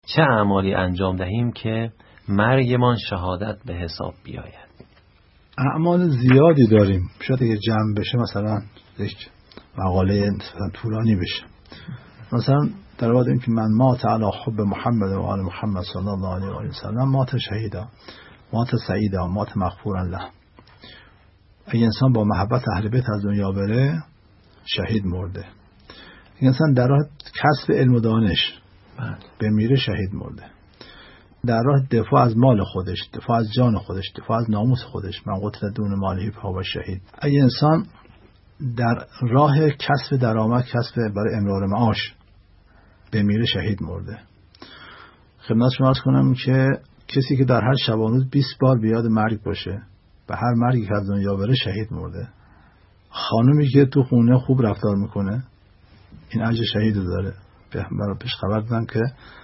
چه اعمالی انجام دهیم که مرگمان شهادت به حساب بیاید؟ اعمال زیادی داریم، شاید اگه جمع بشه مثلا یک مقاله مثلا طولانی بشه. مثلا در واقع این که من مات علی حب محمد و آل محمد صلی الله علیه و سلم مات شهیدا، مات سعیدا، مات مغفورا له. اگه انسان با محبت اهل بیت از دنیا بره شهید مرده. اگه انسان در راه کسب علم و دانش بمیره شهید مرده. در راه دفاع از مال خودش، دفاع از جان خودش، دفاع از ناموس خودش، من قتل دون مالی فهو شهید. اگه انسان در راه کسب درآمد، کسب برای امرار معاش بمیره شهید مرده. خدمت شما عرض کنم که کسی که در هر شبانروز 20 بار بیاد مرگ باشه، به هر مرگی که از دنیا بره شهید مرده. خانومی که تو خونه خوب رفتار میکنه این اجر شهید داره. برای پیش خبر دادن که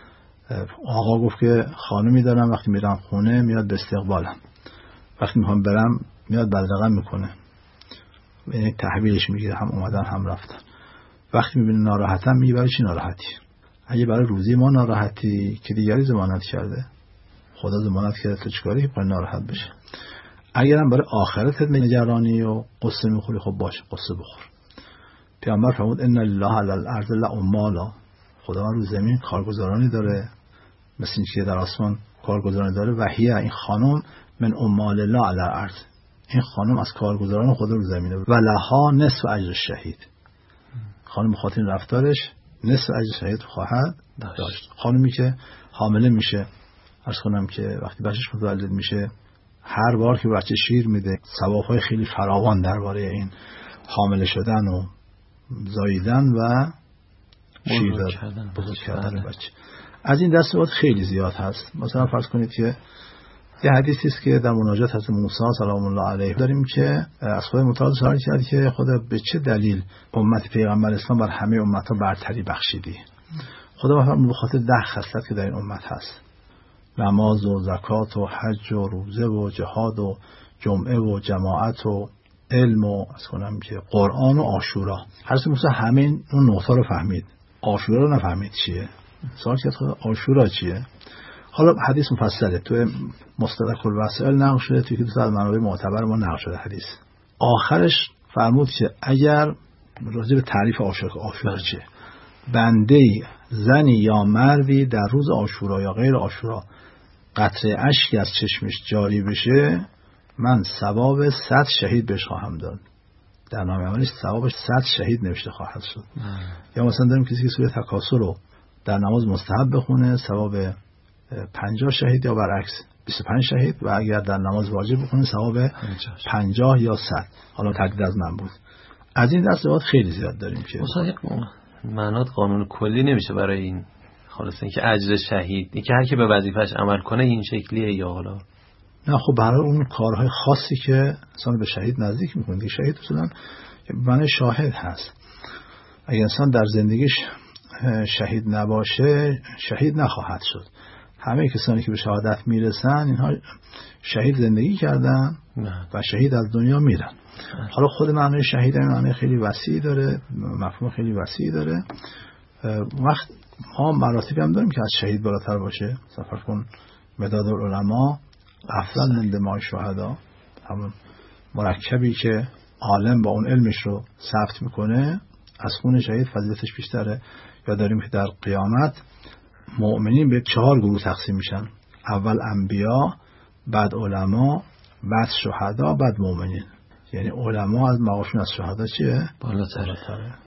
آقا گفت که خانومی دارم وقتی میرم خونه میاد به استقبالم، وقتی میخوام برم میاد بدرقم میکنه، یعنی تحویلش میگیره، هم اومدن هم رفتن. وقتی میبینه ناراحتم میگه برای چی ناراحتی؟ اگه برای روزی ما ناراحتی که دیگری ضمانت کرده، خدا ضمانت کرده، تو چیکاری که باید ناراحت بشه؟ اگرم برای آخرتت نگرانی و قصه میخوری، خب باشه قصه بخور. پیامبر فرمود ان الله علی الارض لعمالا، خدا رو زمین کارگزارانی داره مثل این که در آسمان کارگزارانی داره. وحیه، این خانم من عمال الله علی الارض، این خانم از کارگزاران خدا رو زمینه. ولها نصف اجر شهید، خانم خاطر رفتارش نصف اجر شهید خواهد داشت. خانمی که حامله میشه، عرض کنم که وقتی بچه‌ش متولد میشه هر بار که بچه شیر میده ثواب‌های خیلی فراوان درباره این حامله شدن و زاییدن و شیر بزرگ کردن بچه. از این دستورات خیلی زیاد هست. مثلا فرض کنید که یه حدیثی است که در مناجات حضرت موسی سلام الله علیه داریم که از خدای متعال سوال کرد که خدا به چه دلیل امت پیغمبر اسلام بر همه امت‌ها برتری بخشیدی؟ خدا فرمود به خاطر 10 خصلت که در این امت هست: نماز و زکات و حج و روزه و جهاد و جمعه و جماعت و علم و از کنم که قرآن و عاشورا. حضرت موسی همه اون نقطه رو فهمید، عاشورا رو نفهمید چیه. سوال کرد عاشورا چیه؟ حالا حدیث مفصله، تو مستدرک الوسائل نقل شده، توی که از منابع معتبر ما نقل شده حدیث. آخرش فرمود که اگر راجع به تعریف عاشورا چیه، بنده زنی یا مردی در روز عاشورا یا غیر عاشورا قطره اشکی از چشمش جاری بشه، من ثواب 100 شهید بهش خواهم داد. در نامه عملیش ثوابش 100 شهید نوشته خواهد شد. یا مثلا داریم کسی که سوره تکاثر رو در نماز مستحب بخونه ثواب 50 شهید، یا برعکس 25 شهید، و اگر در نماز واجب بخونه ثواب 50 یا 100. حالا تقدیر از من بود. از این دست خیلی زیاد داریم که معنات قانون کلی نمیشه برای این. خلاص اینکه اجر شهید اینکه هر کی به وظیفش عمل کنه این شکلیه، یا حالا نه خب برای اون کارهای خاصی که انسان به شهید نزدیک میکنه. دیگه شهید اصلا معنی شاهد هست. اگه انسان در زندگیش شهید نباشه شهید نخواهد شد. همه کسانی که به شهادت میرسن اینها شهید زندگی کردن و شهید از دنیا میرن. حالا خود معنی شهید هم معنی خیلی وسیعی داره، مفهوم خیلی وسیعی داره. وقت ما مراتبی هم داریم که از شهید بالاتر باشه. سفر کن مداد العلماء افضل من دماء شهدا، همون مرکبی که عالم با اون علمش رو ثبت میکنه از خون شهید فضیلتش بیشتره. یا داریم که در قیامت مؤمنین به 4 گروه تقسیم میشن: اول انبیا، بعد علما، بعد شهدا، بعد مؤمنین. یعنی علما از مقامشون از شهدا چیه؟ بالاتره.